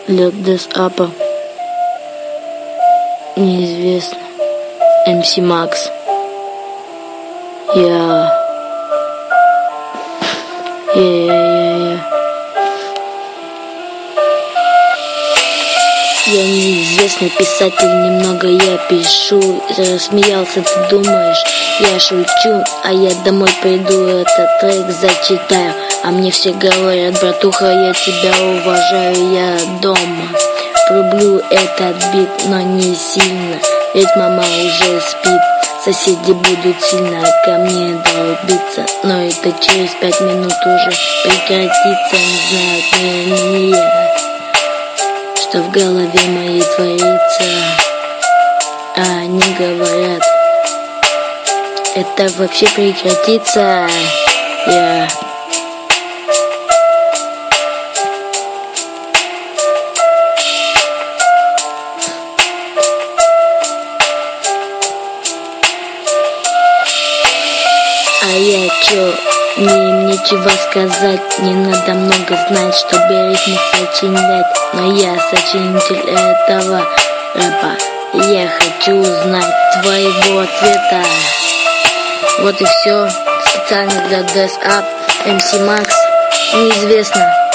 для Десапа неизвестно. MC Max. Я неизвестный писатель, немного я пишу. Рассмеялся, ты думаешь, я шучу, а я домой приду, этот трек зачитаю. А мне все говорят: братуха, я тебя уважаю, я дома врублю этот бит, но не сильно, ведь мама уже спит. Соседи будут сильно ко мне долбиться, но это через 5 минут уже прекратится. Не знают ли я, что в голове моей творится. А они говорят, это вообще прекратится. А я чё, мне им нечего сказать, не надо много знать, чтобы рифмы сочинять. Но я сочинитель этого рэпа, я хочу узнать твоего ответа. Вот и все, специально для Десап, MC Max, неизвестно.